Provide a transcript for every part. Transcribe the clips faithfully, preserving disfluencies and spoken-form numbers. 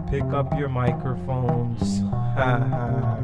Pick up your microphones. Ha ha.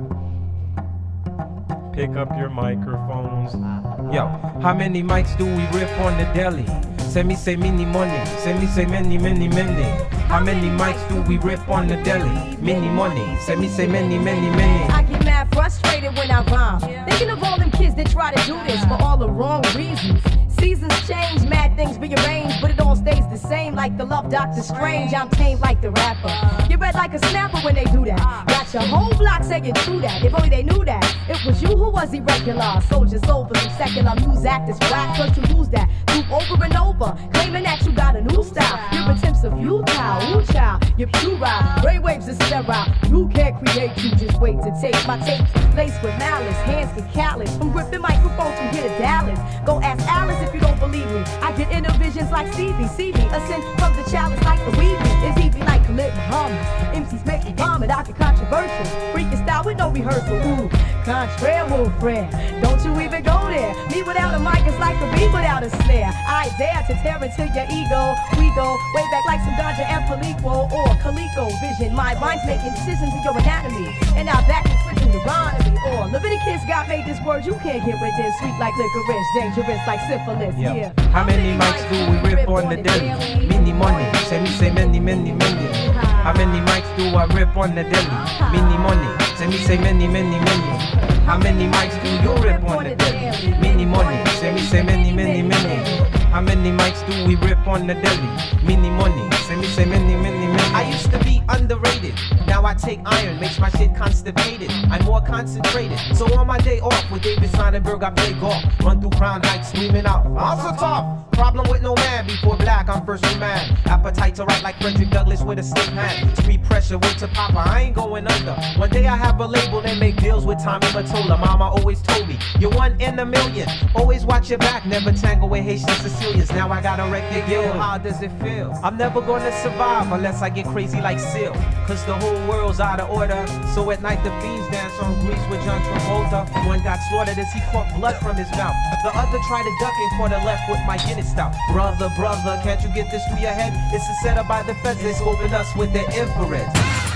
Pick up your microphones. Yo, how many mics do we rip on the deli? Send me say mini money. Send me say many, many, many. How many mics do we rip on the deli? Mini money. Send me say many, many, many. I get mad frustrated when I rhyme, thinking of all them kids that try to do this for all the wrong reasons. Seasons change, mad things rearrange, but it all stays the same like the love Doctor Strange. I'm tame like the rapper. Get red like a snapper when they do that. Got your whole block saying true that. If only they knew that. It was you who was irregular. Soldiers over some secular news actors whack, cause you lose that. Loop over and over, claiming that you got a new style. Your attempts are futile, ooh child. You're pure, brainwaves are sterile. You can't create, you just wait to take my tapes. Laced with malice, hands get callous. From gripping microphones from here to Dallas. Go ask Alice if you don't believe me. I get inner visions like Stevie, see me. Ascend from the chalice like the weaving. It's easy like Khalid Muhammad. M Cs make me vomit, I get controversial. Freaking style with no rehearsal. Ooh, contraire, wolf friend. Don't you even go there. Me without a mic is like a bee without a snare. I dare to tear into your ego. We go way back like some Dodger and Palico or Calico vision. My mind's making decisions in your anatomy. And now back and switching Deuteronomy. Or Leviticus, God made this word you can't get with this. Sweet like licorice, dangerous like syphilis. Yep. Yeah. How many mics do we rip on the deli? Mini money. Send me say many, many, many. How many mics do I rip on the deli? Mini money. Send me say many, many, many. How many mics do you rip on the deli? Mini money. Send me say many, many, many. How many mics do we rip on the deli? Mini money. Send me say many, many, many. I used to be underrated. Now I take iron, makes my shit constipated. I'm more concentrated. So on my day off with David Sonnenberg, I play golf. Run through Crown Heights, screaming out, I'm so tough. Problem with no man, before black, I'm first in man. Appetite to write like Frederick Douglass with a stiff hand. Street pressure, went to Papa, I ain't going under. One day I have a label and make deals with Tommy Mottola. Mama always told me, you're one in a million. Always watch your back, never tangle with Haitian Sicilians. Now I got a record deal, how does it feel? I'm never gonna survive unless I get crazy like Seal. Cause the whole world's out of order. So at night the fiends dance on Grease with John Travolta. One got slaughtered as he caught blood from his mouth. The other tried to duck and caught a left with my Guinness stout. Brother, brother, can't you get this through your head? It's a setup by the feds, they scoping us with their infrared.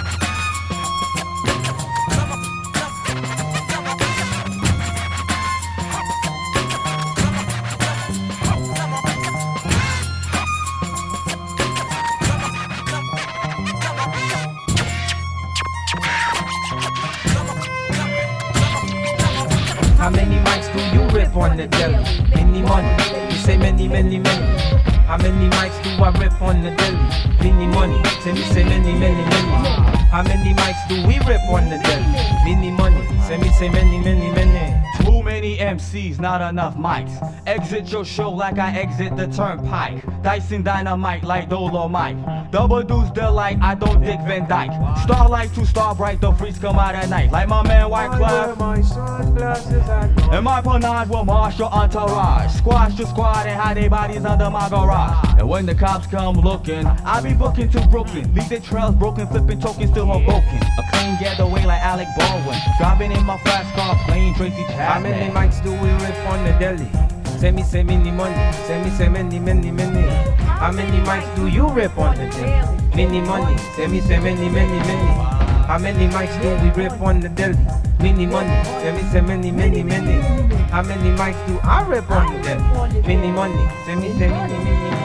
How many mics do you rip on the deli? Many money. You say many, many, many. How many mics do I rip on the deli? Many money. Say me say many, many, many. How many mics do we rip on the deli? Many money. Say me say many, many, many. Too many M Cs, not enough mics. Exit your show like I exit the turnpike. Dicing dynamite like Dolomite. Double deuce the light, I don't dig Van Dyke. Starlight to star bright, the freaks come out at night. Like my man White Cloud. And my panage will marshal entourage. Squash the squad and hide their bodies under my garage. And when the cops come looking, I be booking to Brooklyn. Leave their trails broken, flipping tokens still unbroken. A clean getaway like Alec Baldwin. Driving in my fast car, playing Tracy Chapman. How many mics do we rip on the deli? Say me say many money. Say me say many, many, many. How many mics do you rip on the deli? Many money. Say me say many, many, many. How many mics do we rip on the deli? Many money. Say me say many, many, many. How many mics do I rip on the deli? Many money. Say me say many, many, many.